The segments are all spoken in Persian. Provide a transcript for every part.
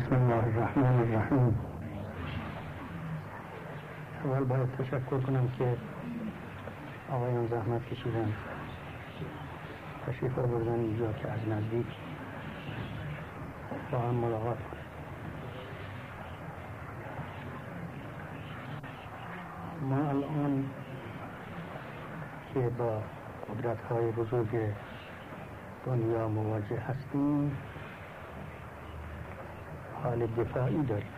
بسم الله الرحمن الرحیم. اول باید تشکر کنم که آقایان زحمت کشیدن تشریف آوردن اینجا که از نزدیک با هم ملاقات کنیم. ما الان که با قدرت‌های بزرگ دنیا مواجه هستیم حال دفاعی داریم،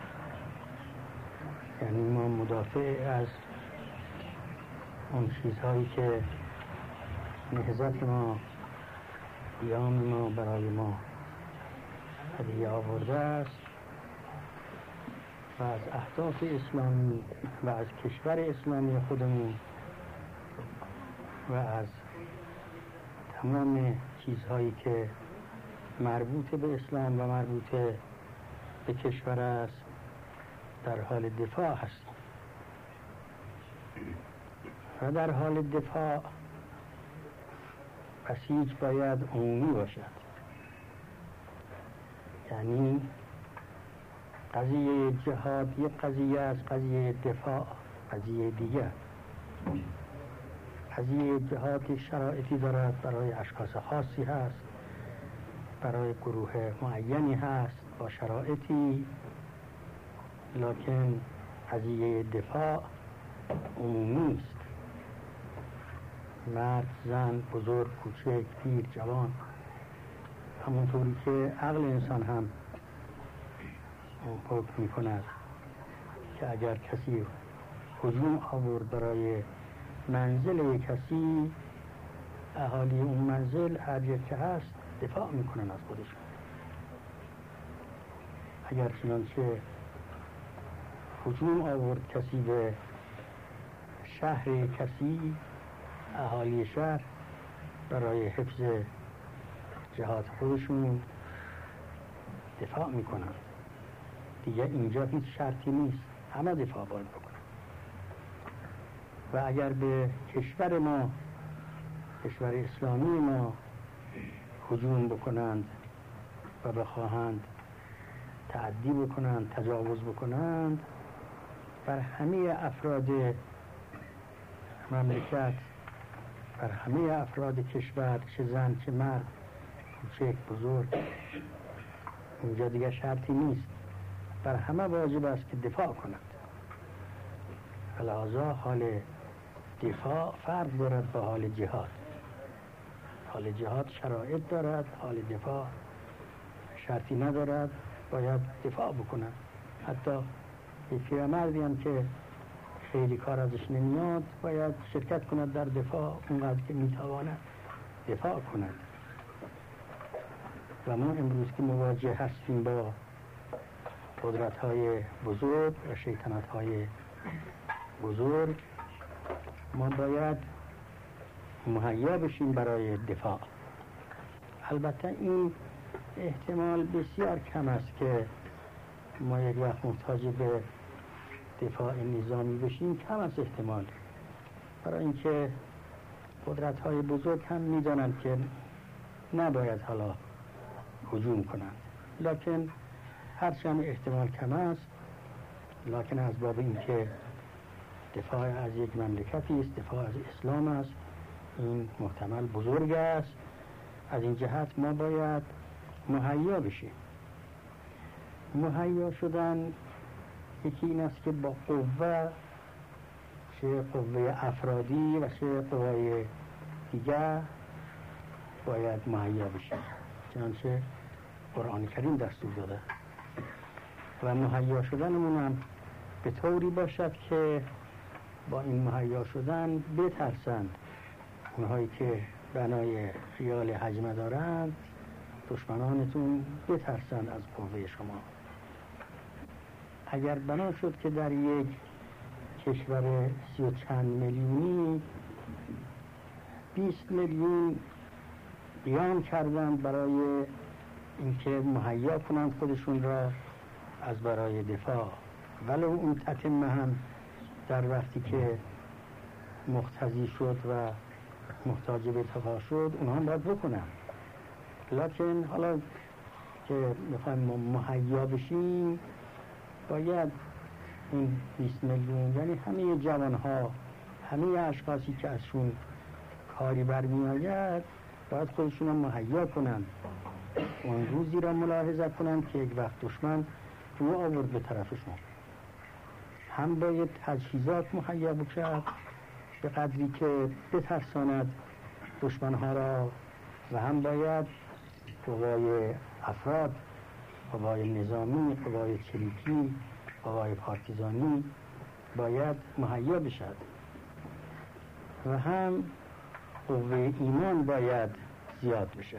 یعنی ما مدافع از اون چیزهایی که نهضت ما، قیام ما برای ما هدیه آورده است و از اهداف اسلامی و از کشور اسلامی خودمون و از تمام چیزهایی که مربوط به اسلام و مربوط به کشور است در حال دفاع هستیم. و در حال دفاع بسیج باید عمومی باشد، یعنی قضیه جهاد یک قضیه است، قضیه دفاع قضیه دیگر. قضیه جهاد شرایطی دارد، برای اشخاص خاصی هست، برای گروه معینی هست با شرایطی، لکن قضیه دفاع عمومی است. مرد، زن، بزرگ، کوچک، پیر، جوان، همونطوری که عقل انسان هم حکم می کند که اگر کسی هجوم آورد برای منزل کسی، اهالی اون منزل هر جا که هست دفاع میکنن از خودشون. اگر چنانچه هجوم آورد کسی به شهر کسی، اهالی شهر برای حفظ جهات خودشون دفاع میکنن. دیگه اینجا هیچ شرطی نیست، همه دفاع باید بکنن. و اگر به کشور ما، کشور اسلامی ما هجوم بکنند و بخواهند تعدی بکنند، تجاوز بکنند بر همه افراد مملکت، بر همه افراد کشور، چه زن چه مرد، کوچک بزرگ، اینجا دیگه شرطی نیست، بر همه واجب است که دفاع کنند. لذا حال دفاع فرق دارد با حال جهاد. حال جهاد شرایط دارد، حال دفاع شرطی ندارد، باید دفاع بکنند. حتی یک پیرمردی هم که خیلی کار ازش نمیاد باید شرکت کند در دفاع، اونقدر که میتواند دفاع کند. و ما امروز که مواجه هستیم با قدرت‌های بزرگ و شیطنت‌های بزرگ، ما باید مهیا بشیم برای دفاع. البته این احتمال بسیار کم است که ما یک وقت محتاج به دفاع نظامی بشیم، کم است احتمال، برای اینکه قدرت‌های بزرگ هم می‌دانند که نباید حالا هجوم کنند. لکن هرچند احتمال کم است، لکن از باب اینکه دفاع از یک مملکتی است، دفاع از اسلام است، این محتمل بزرگ است. از این جهت ما باید مهیا بشیم. مهیا شدن یکی این است که با قوه، چه قوه افرادی و چه قوه دیگر، باید مهیا بشیم، چنانچه قرآن کریم دستور داده. و مهیا شدنمون هم به طوری باشد که با این مهیا شدن بترسند اونهایی که بنای خیال هجمه دارند، دشمنانتون بترسند از قوه شما. اگر بنا شد که در یک کشور 30 و چند میلیونی 20 میلیون قیام کردند برای اینکه مهیا کنند خودشون را از برای دفاع، ولو اون تتمه هم در وقتی که مقتضی شد و محتاج به دفاع شد اونها هم باید بکنن. لکن حالا که میخوایم مهیا بشیم باید این 20 میلیون یعنی همه جوانها، همه اشخاصی که ازشون کاری برمی آید باید خودشون رو مهیا کنن، اون روزی را ملاحظه کنن که یک وقت دشمن رو آورد به طرفشون. هم باید تجهیزات مهیا بکرد به قدری که بترساند دشمنها را، و هم باید قوای افراد، قوای نظامی، قوای چریکی، قوای پارتیزانی باید مهیا بشد، و هم قوه ایمان باید زیاد بشد.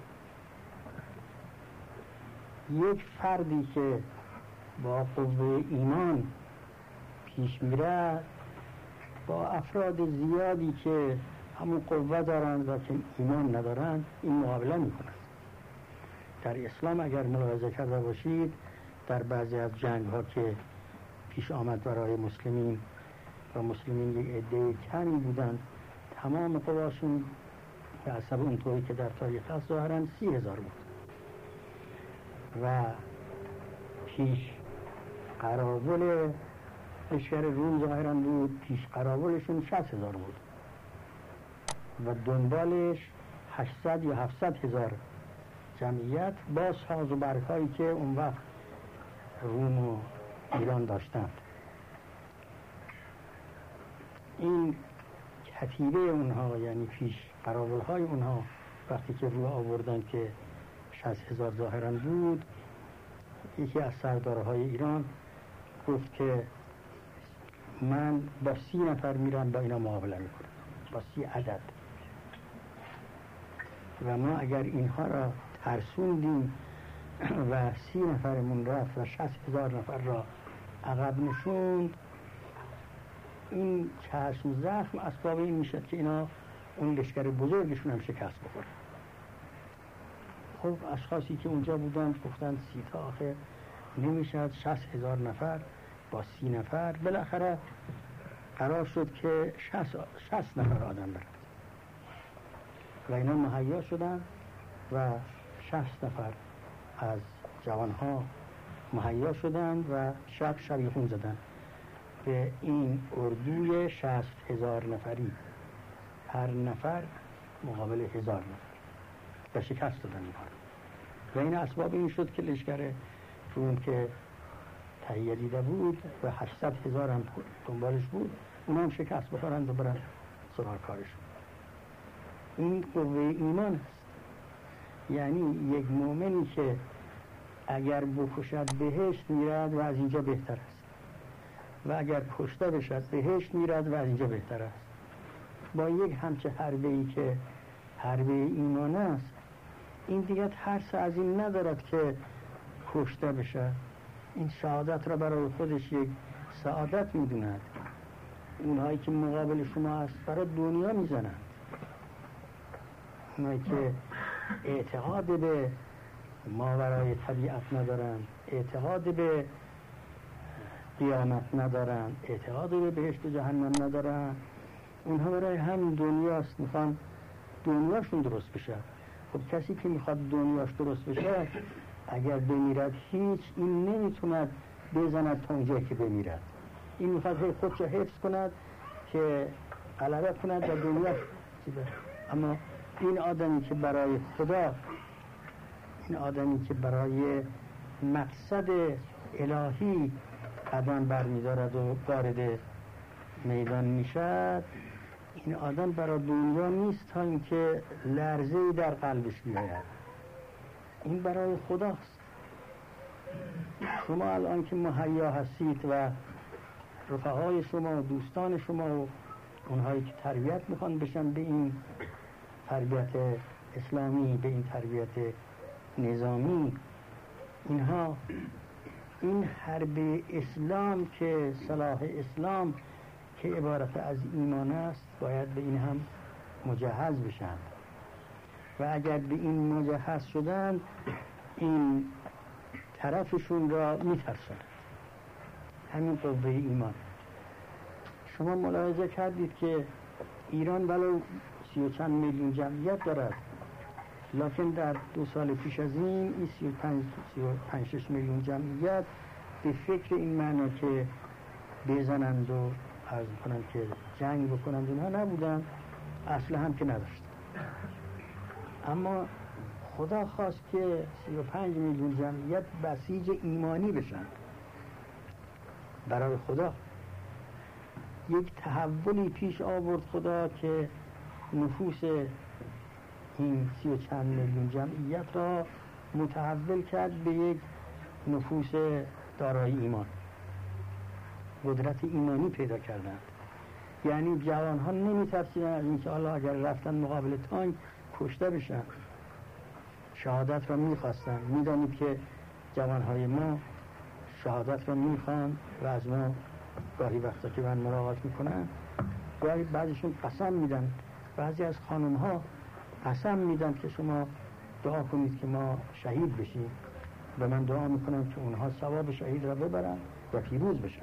یک فردی که با قوه ایمان پیش میره با افراد زیادی که همون قوه دارند و که ایمان ندارند این مقابله میکنند. در اسلام اگر ملاحظه کرده باشید در بعضی از جنگ ها که پیش آمد برای مسلمین و مسلمین یک عده کمی بودند، تمام قواشون به حسب اون طوری که در تاریخ هست ظاهراً 30,000 بود و پیش قراول لشکر روم ظاهراً بود، پیش قراولشون 60,000 بود و دنبالش 800 یا 700,000 جمعیت با ساز و برگ‌هایی که اون وقت روم و ایران داشتند. این کتیبه اونها یعنی پیش قراول‌های اونها وقتی که رو آوردن که 60,000 ظاهراً بود، یکی از سردارهای ایران گفت که من با 30 نفر میرم با اینا معامله میکنم، با 30 عدد، و ما اگر اینها را ترسوندیم و 30 نفرمون رفت و 60,000 نفر را عقب نشوند، این چشم زخم اسباب این میشد که اینا اون لشکر بزرگشون هم شکست بخوره. خب اشخاصی که اونجا بودن گفتن 30 تا آخه نمیشد، 60,000 نفر با 30 نفر، بالاخره قرار شد که 60 نفر آدم برد و اینا مهیا شدن و 60 نفر از جوانها مهیا شدند و شبیخون زدن به این اردوی 60,000 نفری، هر نفر مقابل 1000 نفر، و شکست دادن اینها و این اسباب این شد که لشکر روم که تهیه دیده بود و 800,000 هم دنبالش بود اونا هم شکست بخورند و برن سراغ کارشون. این قوه ایمان است، یعنی یک مؤمنی که اگر بکشد بهشت میرد و از اینجا بهتر است، و اگر کشته بشد بهشت میرد و از اینجا بهتر است. با یک همچه حربه‌ای که حربه ایمان است، این دیگه ترس از این ندارد که کشته بشه، این شهادت را برای خودش یک سعادت میدوند. اونهایی که مقابل شما است برای دنیا میزنند، اونهایی که اعتقاد به ماورای طبیعت ندارند، اعتقاد به قیامت ندارند، اعتقاد به بهشت و جهنم ندارند، اونها برای هم دنیاست، میخوان دنیاشون درست بشه. خب کسی که میخواد دنیاش درست بشه اگر بمیرد هیچ این نمیتوند بزند تا اونجایی که بمیرد، این میخواد خودش حفظ کند که غلبه کند و دنیاش چیزه. اما این آدمی که برای خدا، این آدمی که برای مقصد الهی قدم برمیدارد و وارد میدان میشد، این آدم برای دنیا نیست تا اینکه لرزه‌ای در قلبش بیاید، این برای خداست. شما الان که مهیا هستید و رفقای شما و دوستان شما و اونهایی که تربیت میخوان بشن به این تربیت اسلامی، به این تربیت نظامی، اینها این حرب اسلام که صلاح اسلام که عبارت از ایمان است باید به این هم مجهز بشن، و اگر به این مجهز شدن این طرفشون را میترسند. همین قوه ایمان. شما ملاحظه کردید که ایران ولو 30 و چند میلیون جمعیت دارد، لکن در 2 سال پیش از این 35-36 میلیون جمعیت به فکر این معنا که بزنند و عرض کنند که جنگ بکنند اونها نبودن، اصلا هم که نداشت. اما خدا خواست که 35 میلیون جمعیت بسیج ایمانی بشن. برای خدا یک تحولی پیش آورد خدا که نفوس این 30 و چند میلیون جمعیت را متحول کرد به یک نفوس دارای ایمان، قدرت ایمانی پیدا کردند. یعنی جوان ها نمی ترسیدن از اینکه حالا اگر رفتن مقابل تانک کشته بشن، شهادت را می خواستن. می دانید که جوان های ما شهادت را می خوان و از ما گاهی وقتا که من ملاقات می کنن گاهی بعضیشون قسم میدن، بعضی از خانم ها قسم میدن که شما دعا کنید که ما شهید بشیم و من دعا میکنم که اونها ثواب شهید را ببرن و پیروز بشن.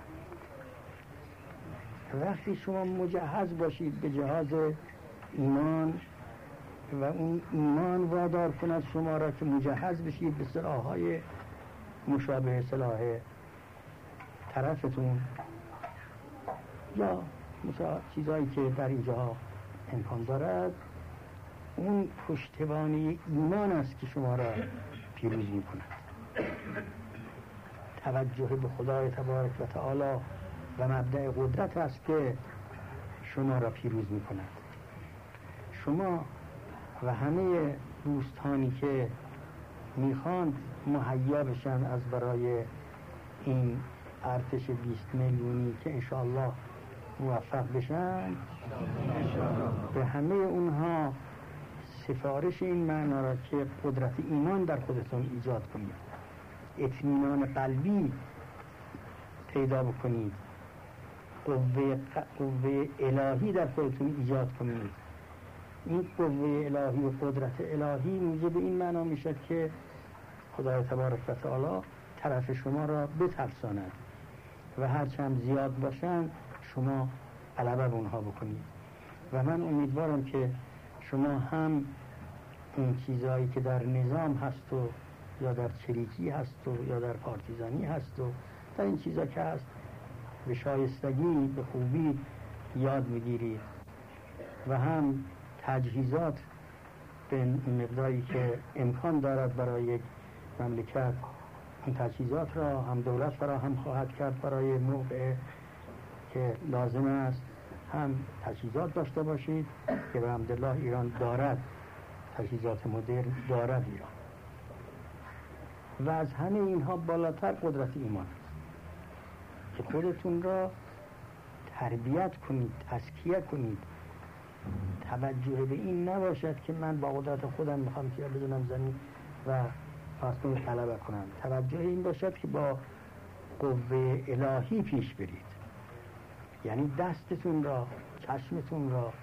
وقتی شما مجهز باشید به جهاز ایمان و اون ایمان وادار کند شما را که مجهز بشید به سلاح‌های مشابه سلاح طرفتون یا چیزایی که در اینجا امکان دارد، اون پشتوانه ایمان است که شما را پیروز می کند. توجه به خدای تبارک و تعالی و مبدأ قدرت است که شما را پیروز می کند. شما و همه دوستانی که میخواند مهیا بشن از برای این ارتش 20 میلیونی که انشاءالله موفق بشن، به همه اونها سفارش این معنا را که قدرت ایمان در خودتون ایجاد کنید، اطمینان قلبی پیدا بکنید، قوه الهی در خودتون ایجاد کنید. این قوه الهی و قدرت الهی موجب این معنا میشد که خدای تبارک و تعالی طرف شما را بترساند و هرچند زیاد باشن شما غلبه بر اونها بکنید. و من امیدوارم که شما هم این چیزهایی که در نظام هست و یا در چریکی هست و یا در پارتیزانی هست و در این چیزها که هست به شایستگی به خوبی یاد میگیرید و هم تجهیزات به مقداری که امکان دارد برای یک مملکت این تجهیزات را هم دولت فراهم خواهد کرد برای موقع که لازم است. هم تجهیزات داشته باشید که به حمدالله ایران دارد، تجهیزات مدرن دارد ایران. و از همه اینها بالاتر قدرت ایمان است که خودتون را تربیت کنید، تزکیه کنید. توجه به این نباشد که من با قدرت خودم میخوام که بزنم زمین و فرض کنید غلبه کنم. توجه این باشد که با قوه الهی پیش برید، یعنی دستتون را، چشمتون را،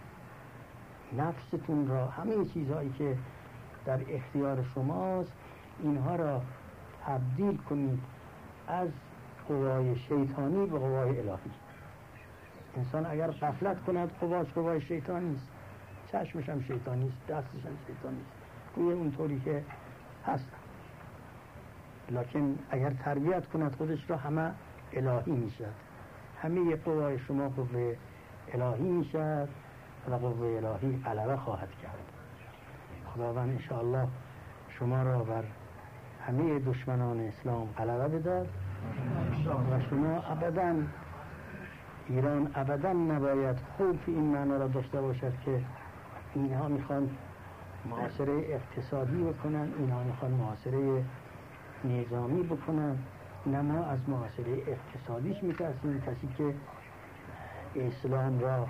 نفستون را، همه چیزهایی که در اختیار شماست اینها را تبدیل کنید از قوای شیطانی به قوای الهی. انسان اگر غفلت کند قوای شیطانی است، چشمش هم شیطانی است، دستش هم شیطانی است، گویا اونطوری که هست. لکن اگر تربیت کند خودش را همه الهی میشد، همه قوای شما قوه الهی میشد و قوه الهی غلبه خواهد کرد. خداوند انشاءالله شما را بر همه دشمنان اسلام غلبه بدهد و شما ابداً ایران ابداً نباید خوف این معنا را داشته باشد که اینها میخوان محاصره اقتصادی بکنن، اینها میخوان محاصره نظامی بکنن. نه، ما از محاصره اقتصادیش میترسیم. کسی که اسلام را،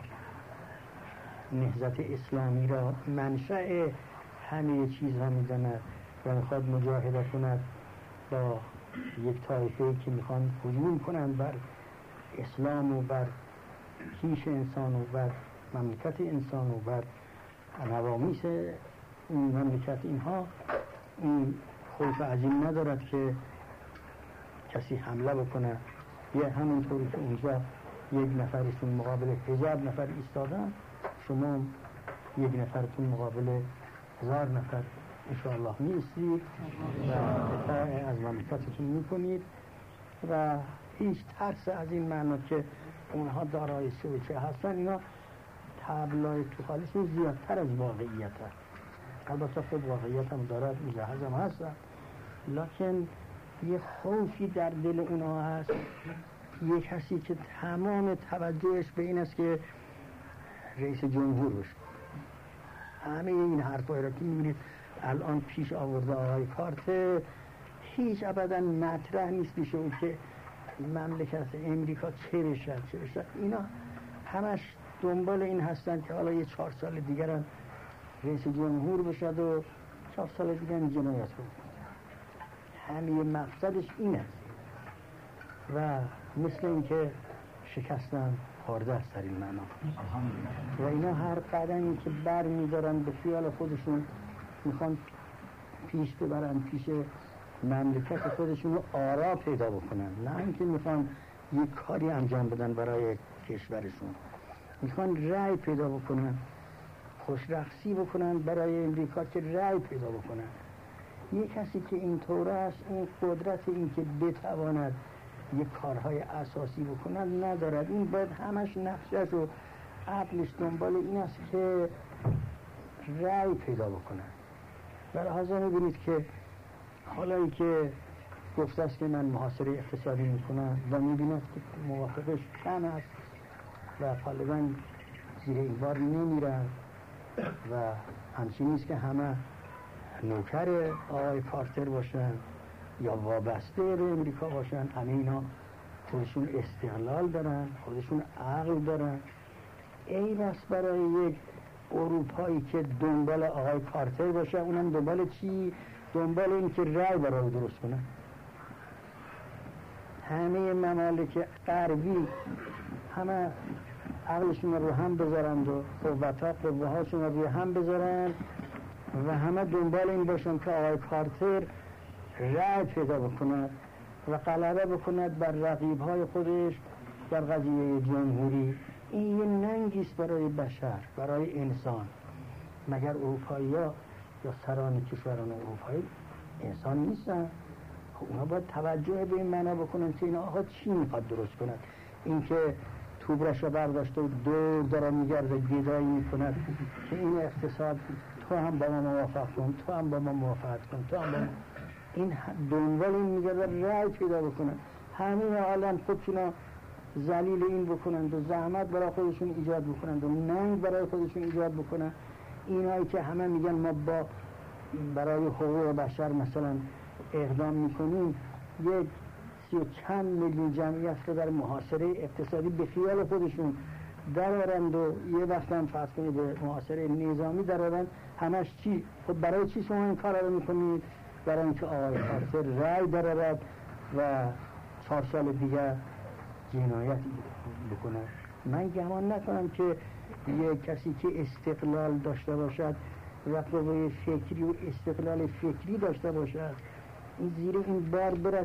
نهضت اسلامی را منشأ همه چیزها میداند و میخواد مجاهده کند با یک طایفه که میخوان هجوم کنند بر اسلام و بر کیش انسان و بر مملکت انسان و بر نوامیس این مملکت، اینها این خوف عظیم ندارد که کسی حمله بکنه. یا همونطوری که اونجا یک نفرشون مقابل 1000 نفر ایستادن، شما یک نفرتون مقابل 1000 نفر انشاءالله می‌ایستید و دفاع از مملکتتون میکنید و هیچ ترس از این معنا که اونها دارای شوچه هستن، اینا تبلای تو حالشون زیادتر از واقعیت هست. البته خب واقعیت هم دارد، مجهز هم هستن، لکن یه خوفی در دل اونها هست. یه کسی که تمام توجهش به این است که رئیس جمهور بشه. همه این حرفایی را که می‌بینید الان پیش آورده آقای کارتر، هیچ ابدا مطرح نیست پیش اون که مملکت امریکا چه بشد. اینا همش دنبال این هستن که حالا یه 4 سال دیگر هم رئیس جمهور بشد و 4 سال دیگر هم جنایت رو همه مقصدش این است و مثل این که شکستن خورده است در این معنا. و اینا هر قدمی که بر میدارن به خیال خودشون میخوان پیش ببرن، پیش مملکت خودشون رو آرا پیدا بکنن، نه اینکه میخوان یک کاری انجام بدن برای کشورشون. میخوان رأی پیدا بکنن، خوشرخصی بکنن برای امریکا که رأی پیدا بکنن. یک کسی که اینطور است، این قدرت این که بتواند یک کارهای اساسی بکنن ندارد. این باید همش نقشش و عقلش دنبال این است که رأی پیدا بکنن. برای حاضر میبینید که حالایی که گفته است که من محاصره اقتصادی میکنم و میبیند که موافقش کم است و غالبا زیر این بار نمیرن و همچین نیست که همه نوکر آقای کارتر باشن یا وابسته به امریکا باشن. همه اینا خودشون استقلال دارن، خودشون عقل دارن. ای بس برای یک اروپایی که دنبال آقای کارتر باشه، اونم دنبال چی؟ دنبال این که رأی برای درست کنن. همه ممالک غربی همه عقلشون رو هم بذارند و قوه هاشون رو هم بذارند و همه دنبال این باشن که آقای کارتر رأی پیدا بکند و غلبه بکند بر رقیب‌های خودش در قضیه جمهوری. این یه ننگیست برای بشر، برای انسان. مگر اروپایی‌ها یا سران کشوران اروپایی انسان نیستن؟ اونا باید توجه به این معنا بکنن که اینا آقا چی میخواد درست کنند. این که توبرش رو برداشته و دور داره میگرده گدایی میکند که این اقتصاد تو هم با ما موافق کن، تو هم با ما موافقت کن، تو هم با ما. این دنبال این میگرده رأی پیدا بکنن. همین عالم خودشونا ذلیل این بکنند و زحمت برای خودشون ایجاد بکنند و ننگ برای خودشون ایجاد بکنند. اینایی که همه میگن ما با برای حقوق بشر مثلا اقدام میکنیم، یک 30 چند میلیون جمعیت رو در محاصره اقتصادی به خیال خودشون درارند و یه وقت هم فرض کنید به محاصره نظامی درارند. همش چی؟ خب برای چی شما این کار رو میکنید؟ برای اینکه آقای کارتر رأی درارد و 4 سال دیگر جنایت بکنه. من گمان نکنم که یک کسی که استقلال داشته باشد و قوه فکری و استقلال فکری داشته باشد این زیر این بار برد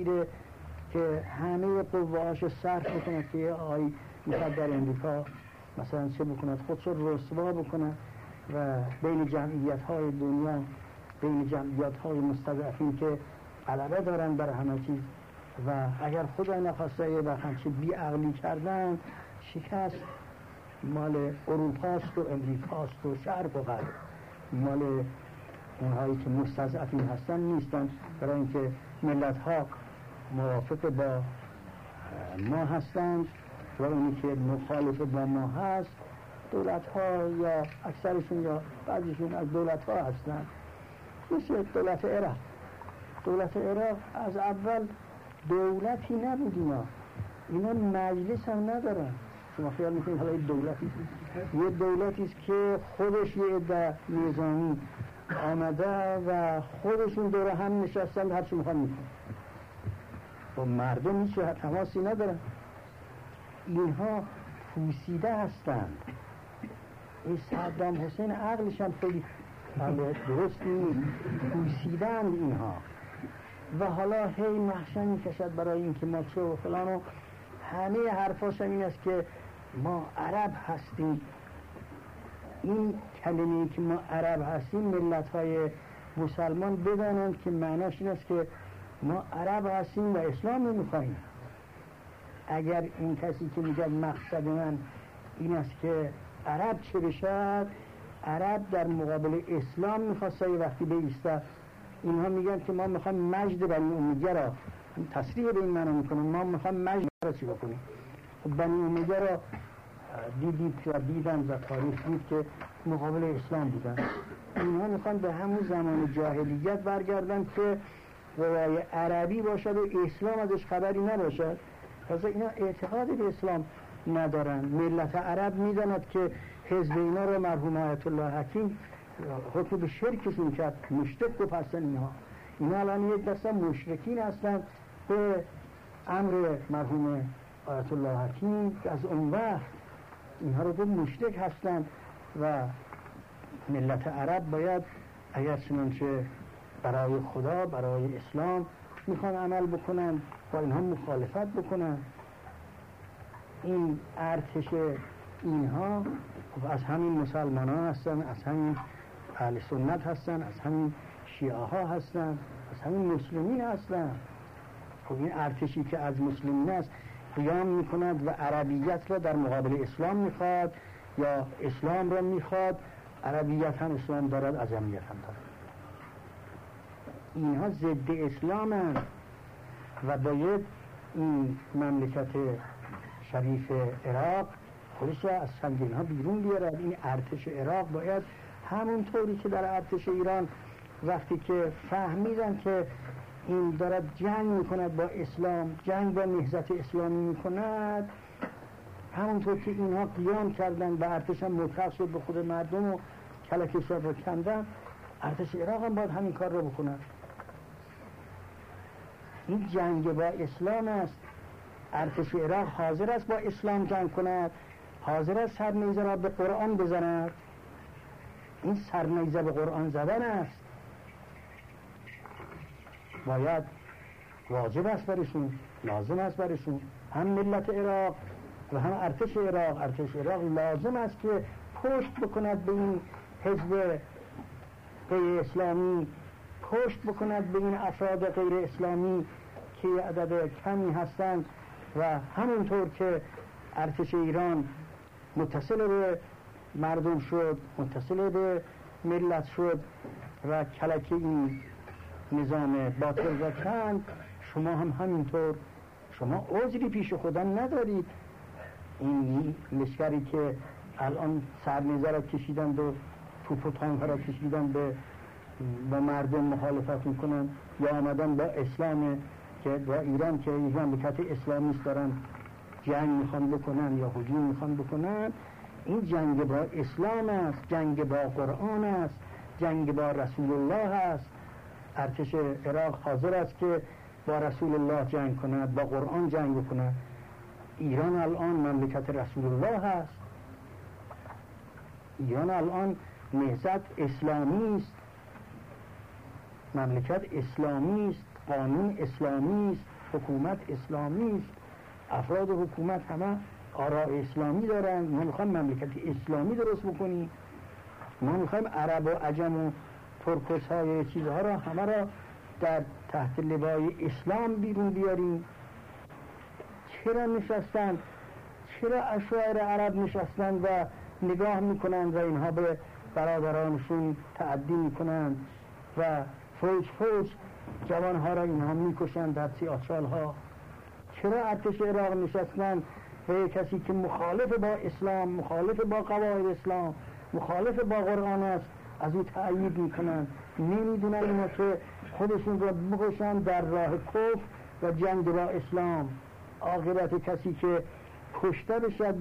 که همه قوه‌هاشو صرف بکنه که آقای میخواد در امریکا مثلا چه بکند، خودشو رسوا بکنه و بین جمعیت‌های دنیا، بین جمعیت‌های مستضعفین که غلبه دارن بر همه چیز و اگر خدا نخواسته و همچی بیعقلی کردن، شکست مال اروپاست و امریکاست و شرق و غرب، مال اونهایی که مستضعفین هستن نیستن. برای اینکه ملت‌ها موافق با ما هستند و اونی که مخالف با ما هست دولت‌ها یا اکثرشون یا بعضیشون از دولت‌ها هستند. مثل دولت عراق. دولت عراق از اول دولتی نبود. اینا مجلس هم ندارن. شما خیال میکنید حالا یه دولتی است که خودش یه عده نظامی آمده و خودشون دور هم نشستن هر چی میخوان میکنن و مردم هیچ تماسی ندارن. اینها پوسیده هستند. این صدام حسین عقلش هم خیلی درست نیست. پوسیدند اینها و حالا هی محشن میکشد برای اینکه ما چه و فلان و همه حرفاش هم این است که ما عرب هستیم این کلمه‌ای که ما عرب هستیم ملت‌های مسلمان بدانند که معناش این است که ما عرب هستیم و اسلام نمی‌خوایم. اگر این کسی که میگه مقصد من این است که عرب چه بشد، عرب در مقابل اسلام می‌خواسته وقتی بایسته، اینها میگن که ما می‌خوایم مجد بنی امیه را، تصریح به این معنا می‌کنن ما می‌خوایم مجد را چی بکنیم. بنی امیه را دیدید و دیدن و تاریخ بود که مقابل اسلام بودن. اینها میخوان به همون زمان جاهلیت برگردن که روای عربی باشد و اسلام ازش خبری نباشد. پس اینا اعتقاد به اسلام ندارن. ملت عرب میداند که حزب اینا رو مرحوم آیت الله حکیم حکم به شرکشون کرد، مشرک گفت هستن اینا الان یک دسته مشرکین هستن به امر مرحوم آیت الله حکیم که از اون وقت اینها رو مشرک هستند و ملت عرب باید اگر چنانچه برای خدا برای اسلام میخوان عمل بکنن با اینها مخالفت بکنن. این ارتش اینها از همین مسلمان ها هستن، از همین اهل سنت هستن، از همین شیعه ها هستن، از همین مسلمین هستن. خب این ارتشی که از مسلمین است قیام میکند و عربیت را در مقابل اسلام میخواد یا اسلام را میخواد، عربیت هم اسلام دارد، عجمیت هم دارد. اینها ضد اسلام هستند و باید این مملکت شریف عراق خودش از سنگین ها بیرون بیارد. این ارتش عراق باید همونطوری که در ارتش ایران وقتی که فهمیدن که این دارد جنگ میکند با اسلام، جنگ با نهضت اسلامی میکند، همونطور که اینها قیام کردن و ارتش هم ملحق شد به خود مردم و کلکشان رو کندن، ارتش عراق هم باید همین کار رو بکنن. این جنگ با اسلام است. ارتش عراق حاضر است با اسلام جنگ کند، حاضر است سرنیزه را به قرآن بزند. این سرنیزه به قرآن زدن است، باید واجب است برشون، لازم است برشون. هم ملت عراق و هم ارتش عراق. ارتش عراق لازم است که پشت بکند به این حزب غیر اسلامی، پشت بکند به این افراد غیر اسلامی که عدد کمی هستند و همونطور که ارتش ایران متصل به مردم شد، متصل به ملت شد و کلک این نظام باطل را کند، شما هم همینطور. شما عذری پیش خدا ندارید. این لشکری که الان سرنیزه را کشیدند و توپ و تانک را کشیدند با مردم مخالفت میکنن یا آمدن با اسلام که با ایران که یک مملکت اسلامیست دارن جنگ میخوان بکنن یا هجوم میخوان بکنن، این جنگ با اسلام است، جنگ با قرآن است، جنگ با رسول الله است. ارتش عراق حاضر است که با رسول الله جنگ کند، با قرآن جنگ کند. ایران الان مملکت رسول الله است. ایران الان نهضت اسلامی است، مملکت اسلامی است، قانون اسلامی است، حکومت اسلامی است، افراد حکومت همه آراء اسلامی دارند. ما میخوایم مملکت اسلامی درست بکنیم. ما میخوایم عرب و عجم و ترکس های چیزها را همه را در تحت لوای اسلام بیرون بیاریم. چرا نشستند؟ چرا اشاعره عرب نشستند و نگاه میکنند و اینها به برادرانشون تعدی میکنند و فوج جوانها را اینها میکشند در سیاهچال ها؟ چرا ارتش عراق نشستند و کسی که مخالف با اسلام، مخالف با قواعد اسلام، مخالف با قرآن است از او تأیید میکنند؟ نمیدونن اینا که خودشون را بکشن در راه کفر و جنگ با اسلام. عاقبت کسی که کشته بشد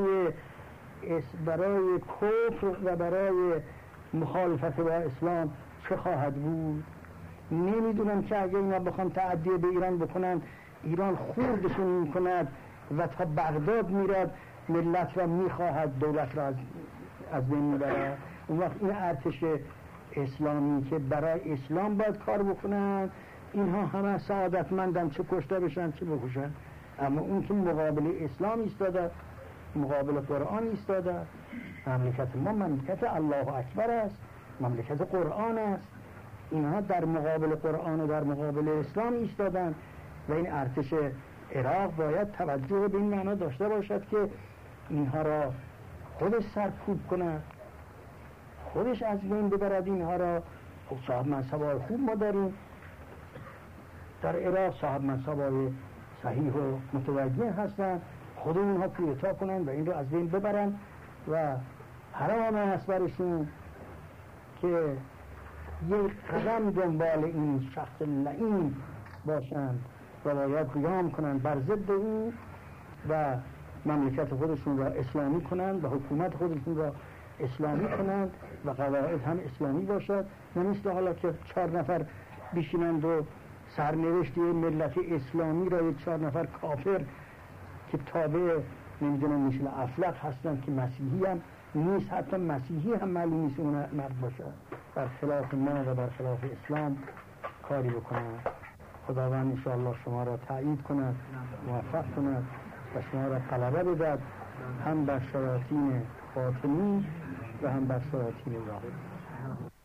برای کفر و برای مخالفت با اسلام چه خواهد بود؟ نمیدونن که اگه اینا بخوان تعدی به ایران بکنن، ایران خوردشون میکند و تا بغداد میرد، ملت را میخواهد، دولت را از بین میبرد. اون وقت این ارتش اسلامی که برای اسلام باید کار بکنن، اینها همه سعادتمندن، چه کشته بشن چه بکشن. اما اون که مقابل اسلام ایستاده، مقابل قرآن ایستاده، مملکت ما مملکت الله اکبر است، مملکت قرآن است. اینها در مقابل قرآن و در مقابل اسلام ایستادن و این ارتش عراق باید توجه به این معنا داشته باشد که اینها را خودش سرکوب کند، خودش از بین ببرد اینها را. خب صاحب منصب‌های خوب ما داریم در عراق، صاحب منصب‌های صحیح و متوجه هستند، خود اونها کودتا کنند و این رو از بین ببرند و حرام است برشون که یک قدم دنبال این شخص لعین باشند و باید قیام کنند بر ضد این و مملکت خودشون را اسلامی کنند و حکومت خودشون را اسلامی کنند و قواعد هم اسلامی باشد، نه مثل حالا که 4 نفر بشینند و سرنوشتی ملت اسلامی را یک 4 نفر کافر که تابع نمیدونم مثل افلاق هستند که مسیحی هم نیست، حتی مسیحی هم معلوم نیست اون مرد باشه، بر خلاف ما و بر خلاف اسلام کاری بکنند. خداوند انشاءالله شما را تأیید کند، موفق کند و شما را غلبه بدهد، هم بر شیاطین باطنی و هم بر شیاطین ظاهری.